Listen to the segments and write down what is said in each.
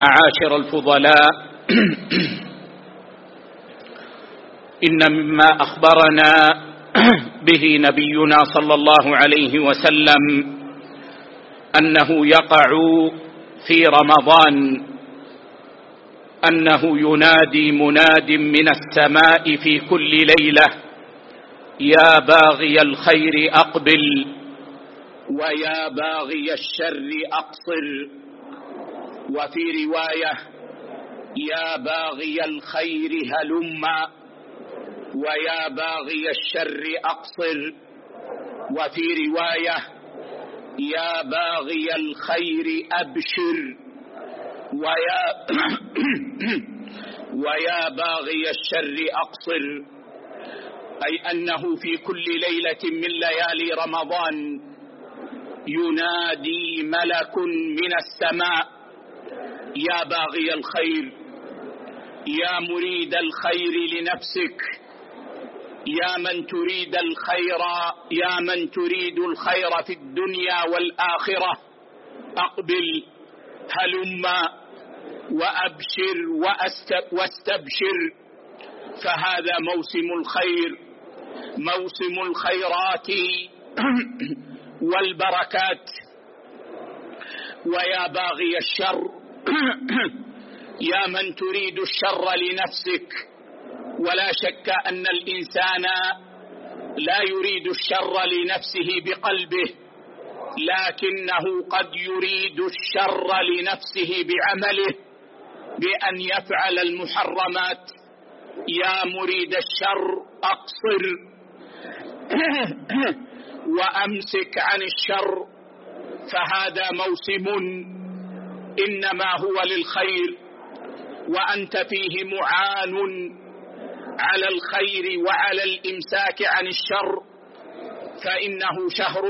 معاشر الفضلاء، إن مما أخبرنا به نبينا صلى الله عليه وسلم أنه يقع في رمضان أنه ينادي مناد من السماء في كل ليلة: يا باغي الخير أقبل ويا باغي الشر أقصر. وفي رواية: يا باغي الخير هلم ويا باغي الشر أقصر. وفي رواية: يا باغي الخير أبشر ويا باغي الشر أقصر. أي أنه في كل ليلة من ليالي رمضان ينادي ملك من السماء: يا باغي الخير، يا مريد الخير لنفسك، يا من تريد الخير، يا من تريد الخير في الدنيا والآخرة، أقبل، هلم وأبشر واستبشر، فهذا موسم الخير، موسم الخيرات والبركات. ويا باغي الشر، يا من تريد الشر لنفسك، ولا شك أن الإنسان لا يريد الشر لنفسه بقلبه، لكنه قد يريد الشر لنفسه بعمله، بأن يفعل المحرمات. يا مريد الشر أقصر وأمسك عن الشر، فهذا موسم إنما هو للخير، وأنت فيه معان على الخير وعلى الإمساك عن الشر، فإنه شهر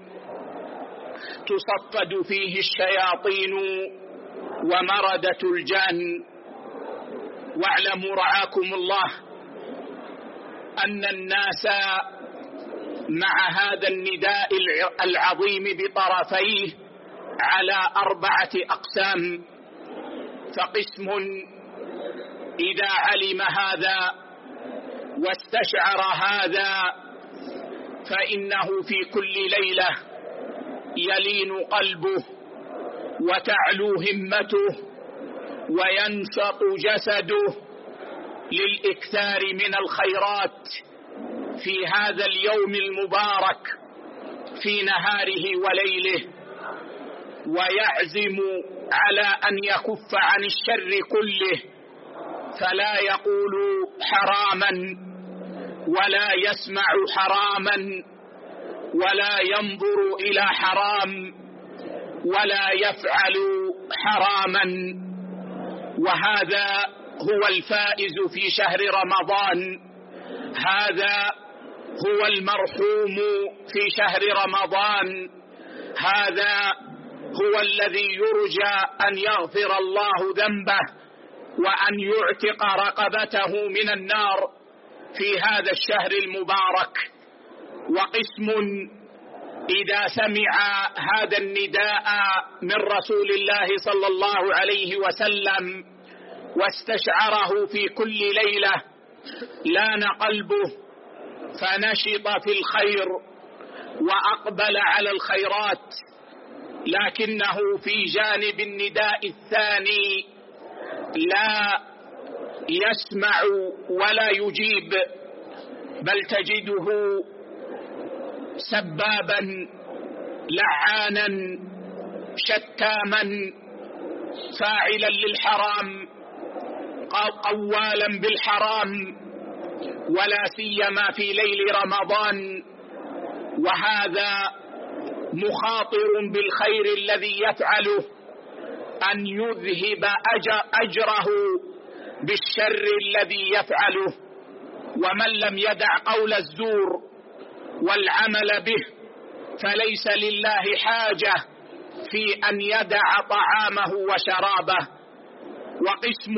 تصفد فيه الشياطين ومردة الجان. واعلموا رعاكم الله أن الناس مع هذا النداء العظيم بطرفيه على 4 أقسام. فقسم إذا علم هذا واستشعر هذا فإنه في كل ليلة يلين قلبه وتعلو همته وينشط جسده للإكثار من الخيرات في هذا اليوم المبارك في نهاره وليله، ويعزم على أن يكف عن الشر كله، فلا يقول حراما ولا يسمع حراما ولا ينظر إلى حرام ولا يفعل حراما. وهذا هو الفائز في شهر رمضان، هذا هو المرحوم في شهر رمضان، هذا هو الذي يرجى أن يغفر الله ذنبه وأن يعتق رقبته من النار في هذا الشهر المبارك. وقسم إذا سمع هذا النداء من رسول الله صلى الله عليه وسلم واستشعره في كل ليلة لان قلبه فنشط في الخير وأقبل على الخيرات، لكنه في جانب النداء الثاني لا يسمع ولا يجيب، بل تجده سبابا لعانا شتاما فاعلا للحرام قوالا بالحرام، ولا سيما في ليل رمضان، وهذا مخاطر بالخير الذي يفعله أن يذهب أجره بالشر الذي يفعله. ومن لم يدع قول الزور والعمل به فليس لله حاجة في أن يدع طعامه وشرابه. وقسم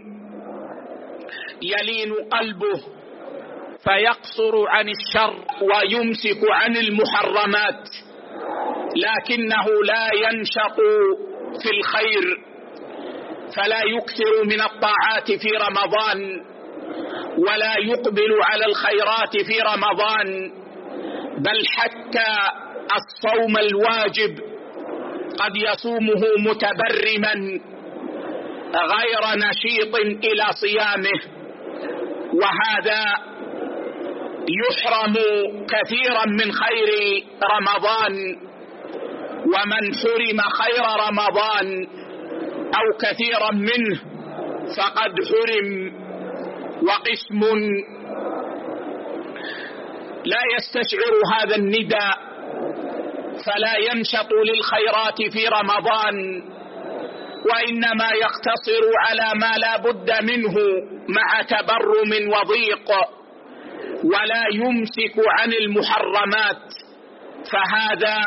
يلين قلبه فيقصر عن الشر ويمسك عن المحرمات، لكنه لا ينشط في الخير، فلا يكثر من الطاعات في رمضان ولا يقبل على الخيرات في رمضان، بل حتى الصوم الواجب قد يصومه متبرما غير نشيط إلى صيامه، وهذا يحرم كثيرا من خير رمضان. ومن حرم خير رمضان أو كثيرا منه فقد حرم. وقسم لا يستشعر هذا النداء فلا ينشط للخيرات في رمضان، وإنما يقتصر على ما لا بد منه مع تبرم وضيق، ولا يمسك عن المحرمات، فهذا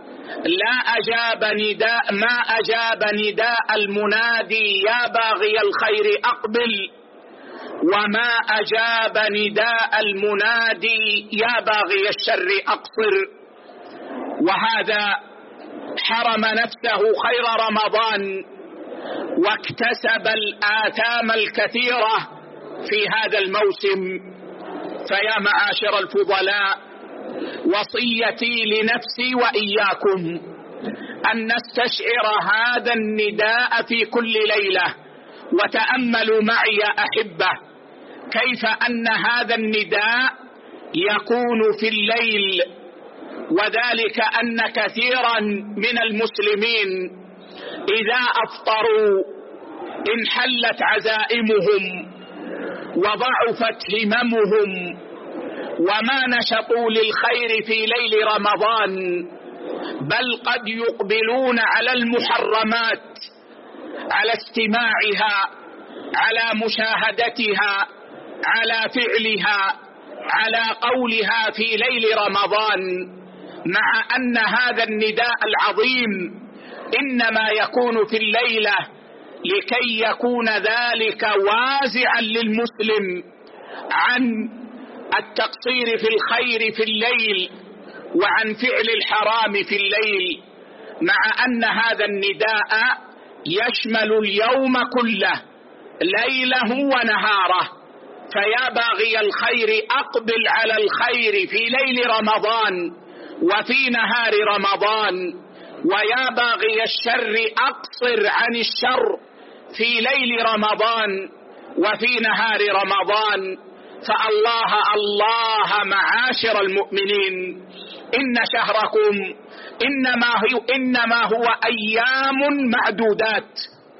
ما أجاب نداء المنادي يا باغي الخير أقبل، وما أجاب نداء المنادي يا باغي الشر أقصر. وهذا حرم نفسه خير رمضان واكتسب الآثام الكثيرة في هذا الموسم. فيا معاشر الفضلاء، وصيتي لنفسي وإياكم أن نستشعر هذا النداء في كل ليلة. وتأملوا معي يا أحبة كيف أن هذا النداء يكون في الليل، وذلك أن كثيرا من المسلمين إذا أفطروا انحلت عزائمهم وضعفت هممهم وما نشطوا للخير في ليل رمضان، بل قد يقبلون على المحرمات، على استماعها، على مشاهدتها، على فعلها، على قولها في ليل رمضان، مع أن هذا النداء العظيم إنما يكون في الليلة لكي يكون ذلك وازعا للمسلم عن التقصير في الخير في الليل وعن فعل الحرام في الليل، مع أن هذا النداء يشمل اليوم كله ليله ونهاره. فيا باغي الخير أقبل على الخير في ليل رمضان وفي نهار رمضان، ويا باغي الشر أقصر عن الشر في ليل رمضان وفي نهار رمضان. فالله معاشر المؤمنين، إن شهركم إنما هو أيام معدودات،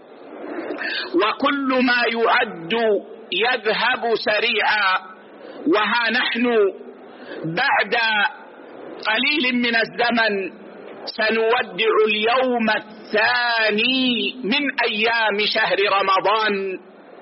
وكل ما يعد يذهب سريعا. وها نحن بعد قليل من الزمن سنودع اليوم الثاني من أيام شهر رمضان،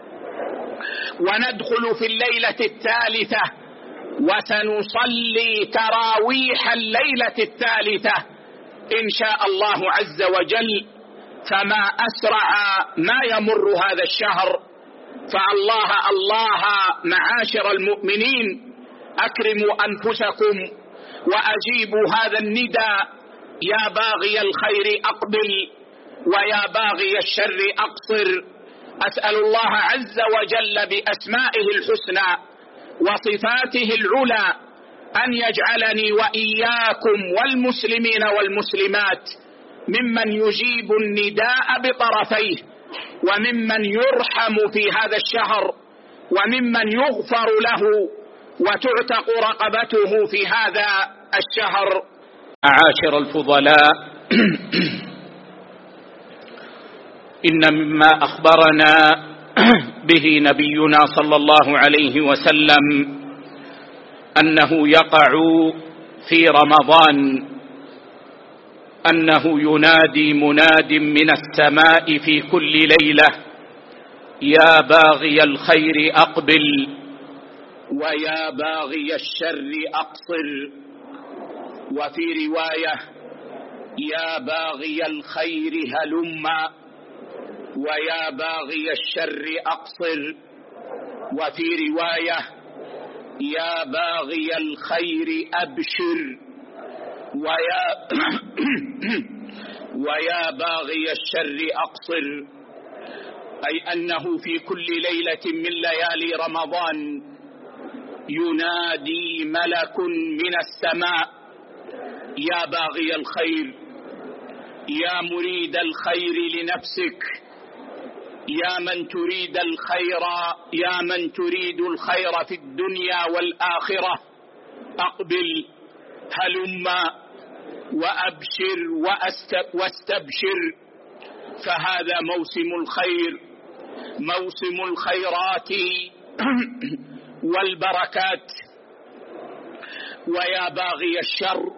وندخل في الليلة الثالثة، وسنصلي تراويح الليلة الثالثة إن شاء الله عز وجل. فما أسرع ما يمر هذا الشهر. فالله معاشر المؤمنين، أكرموا أنفسكم وأجيبوا هذا النداء يا باغي الخير أقبل ويا باغي الشر أقصر. أسأل الله عز وجل بأسمائه الحسنى وصفاته العلى أن يجعلني وإياكم والمسلمين والمسلمات ممن يجيب النداء بطرفيه، وممن يرحم في هذا الشهر، وممن يغفر له وتعتق رقبته في هذا الشهر. معاشر الفضلاء، إن مما أخبرنا به نبينا صلى الله عليه وسلم أنه يقع في رمضان أنه ينادي مناد من السماء في كل ليلة يا باغي الخير أقبل ويا باغي الشر أقصر. وفي رواية يا باغي الخير هلم ويا باغي الشر أقصر. وفي رواية يا باغي الخير أبشر ويا باغي الشر أقصر. أي أنه في كل ليلة من ليالي رمضان ينادي ملك من السماء: يا باغي الخير، يا مريد الخير لنفسك، يا من تريد الخير، يا من تريد الخير في الدنيا والآخرة، أقبل، هلم وأبشر واستبشر، فهذا موسم الخير، موسم الخيرات والبركات. ويا باغي الشر،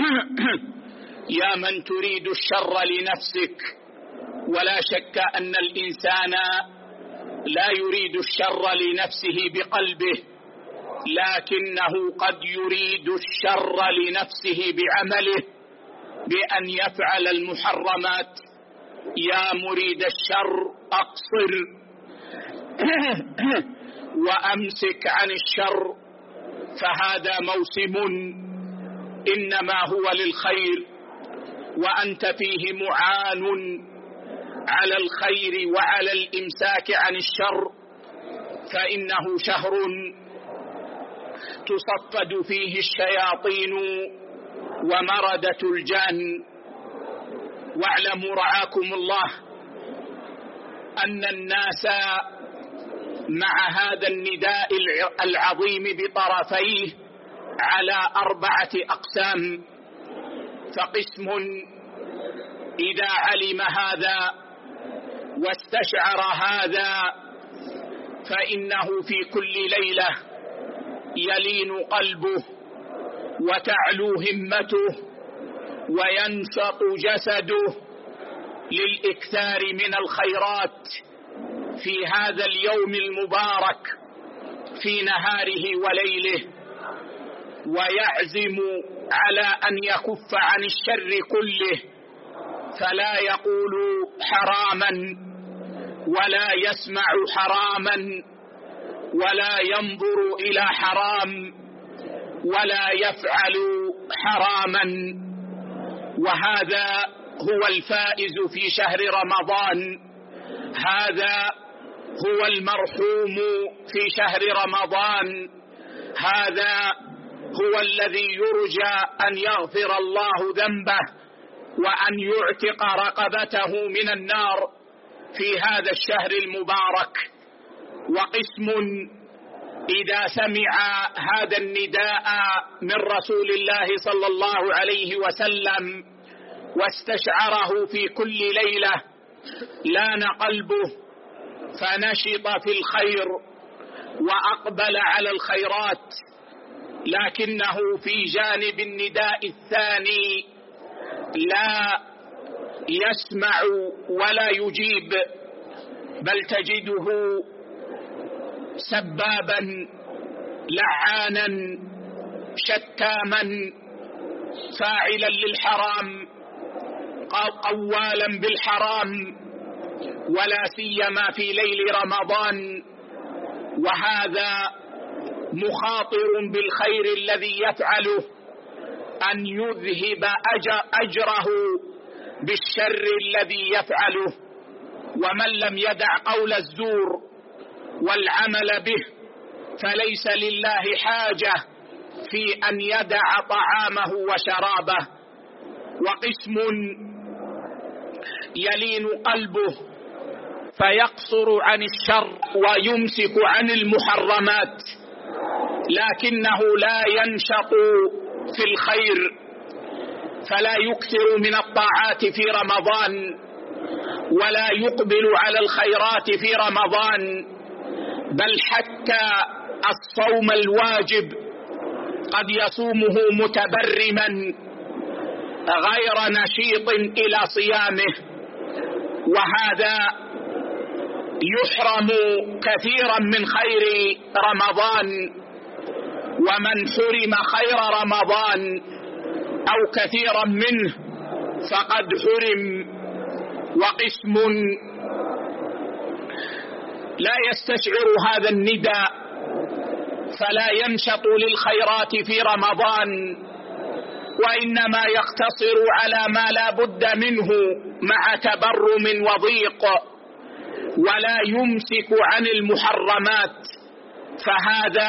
يا من تريد الشر لنفسك، ولا شك أن الإنسان لا يريد الشر لنفسه بقلبه، لكنه قد يريد الشر لنفسه بعمله، بأن يفعل المحرمات. يا مريد الشر أقصر وأمسك عن الشر، فهذا موسم إنما هو للخير، وأنت فيه معان على الخير وعلى الإمساك عن الشر، فإنه شهر تصفد فيه الشياطين ومردة الجان. واعلموا رعاكم الله أن الناس مع هذا النداء العظيم بطرفيه على 4 أقسام. فقسم إذا علم هذا واستشعر هذا فإنه في كل ليلة يلين قلبه وتعلو همته وينشط جسده للإكثار من الخيرات في هذا اليوم المبارك في نهاره وليله، ويعزم على أن يكف عن الشر كله، فلا يقول حراما ولا يسمع حراما ولا ينظر إلى حرام ولا يفعل حراما. وهذا هو الفائز في شهر رمضان، هذا هو المرحوم في شهر رمضان، هذا هو الذي يرجى أن يغفر الله ذنبه وأن يعتق رقبته من النار في هذا الشهر المبارك. وقسم إذا سمع هذا النداء من رسول الله صلى الله عليه وسلم واستشعره في كل ليلة لان قلبه فنشط في الخير وأقبل على الخيرات، لكنه في جانب النداء الثاني لا يسمع ولا يجيب، بل تجده سبابا لعانا شتاما فاعلا للحرام قوالا بالحرام، ولا سيما في ليل رمضان، وهذا مخاطر بالخير الذي يفعله أن يذهب أجره بالشر الذي يفعله. ومن لم يدع قول الزور والعمل به فليس لله حاجة في أن يدع طعامه وشرابه. وقسم يلين قلبه فيقصر عن الشر ويمسك عن المحرمات، لكنه لا ينشط في الخير، فلا يكثر من الطاعات في رمضان ولا يقبل على الخيرات في رمضان، بل حتى الصوم الواجب قد يصومه متبرما غير نشيط إلى صيامه، وهذا يحرم كثيرا من خير رمضان. ومن حرم خير رمضان أو كثيرا منه فقد حرم. وقسم لا يستشعر هذا النداء فلا ينشط للخيرات في رمضان، وإنما يقتصر على ما لا بد منه مع تبرم وضيق، ولا يمسك عن المحرمات، فهذا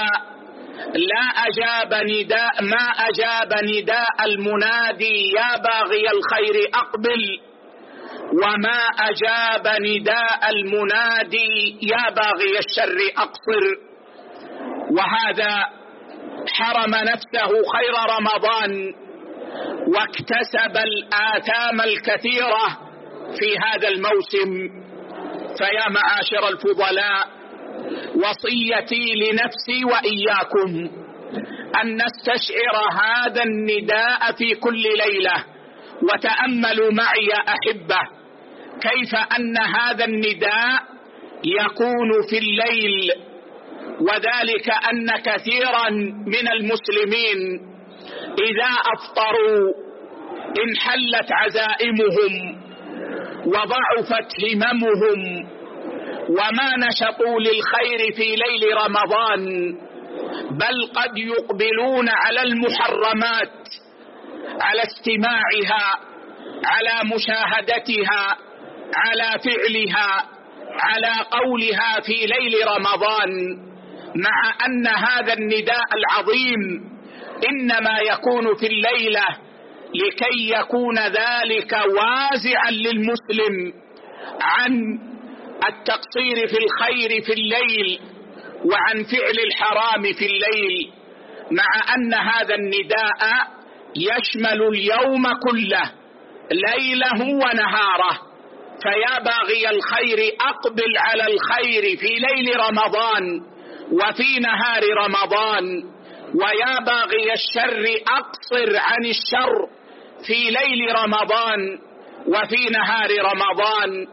ما أجاب نداء المنادي يا باغي الخير أقبل، وما أجاب نداء المنادي يا باغي الشر أقصر. وهذا حرم نفسه خير رمضان واكتسب الآثام الكثيرة في هذا الموسم. فيا معاشر الفضلاء، وصيتي لنفسي وإياكم أن نستشعر هذا النداء في كل ليلة. وتأملوا معي أحبة كيف أن هذا النداء يكون في الليل، وذلك أن كثيرا من المسلمين إذا أفطروا انحلت عزائمهم وضعفت هممهم وما نشطوا للخير في ليل رمضان، بل قد يقبلون على المحرمات، على استماعها، على مشاهدتها، على فعلها، على قولها في ليل رمضان، مع أن هذا النداء العظيم إنما يكون في الليلة لكي يكون ذلك وازعا للمسلم عن التقصير في الخير في الليل وعن فعل الحرام في الليل، مع أن هذا النداء يشمل اليوم كله ليله ونهاره. فيا باغي الخير أقبل على الخير في ليل رمضان وفي نهار رمضان، ويا باغي الشر أقصر عن الشر في ليل رمضان وفي نهار رمضان.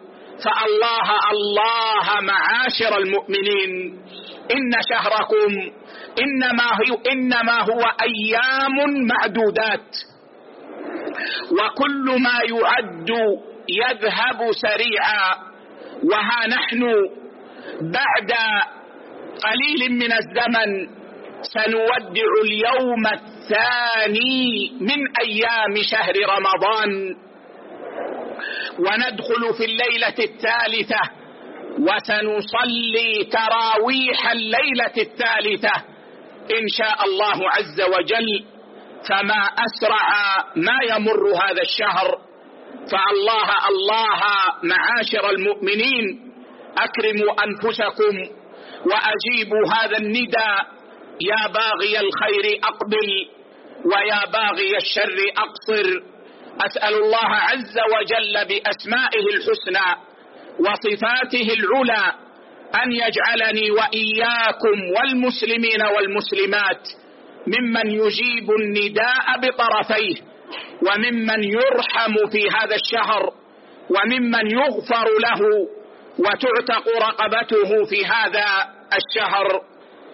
فالله معاشر المؤمنين، إن شهركم إنما هو أيام معدودات، وكل ما يعد يذهب سريعا. وها نحن بعد قليل من الزمن سنودع اليوم الثاني من أيام شهر رمضان، وندخل في الليلة الثالثة، وسنصلي تراويح الليلة الثالثة إن شاء الله عز وجل. فما أسرع ما يمر هذا الشهر. فالله معاشر المؤمنين، أكرموا أنفسكم وأجيبوا هذا النداء يا باغي الخير أقبل ويا باغي الشر أقصر. أسأل الله عز وجل بأسمائه الحسنى وصفاته العلى أن يجعلني وإياكم والمسلمين والمسلمات ممن يجيب النداء بطرفيه، وممن يرحم في هذا الشهر، وممن يغفر له وتعتق رقبته في هذا الشهر.